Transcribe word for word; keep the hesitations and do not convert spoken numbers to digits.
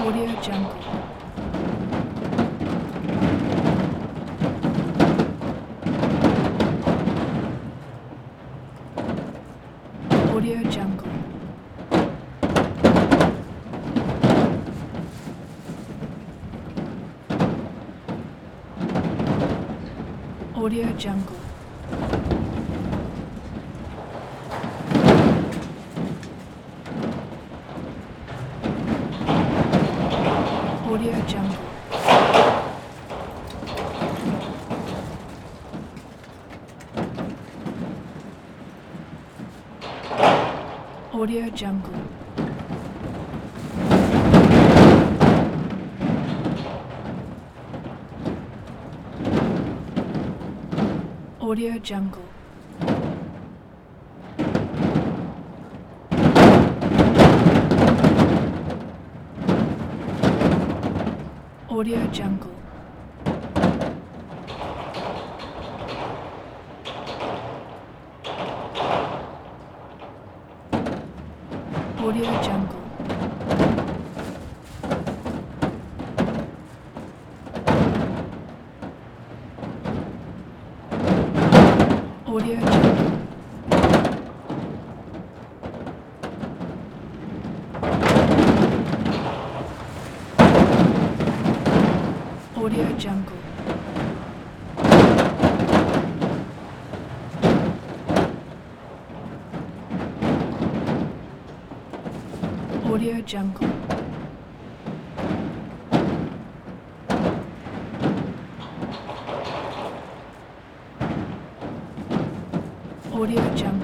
Audio Jungle. Audio Jungle. Audio Jungle. Audio Jungle. Audio Jungle. Audio Jungle. Audio Jungle. Audio Jungle. Audio Jungle. Audio Jungle. Audio Jungle. Audio Jungle.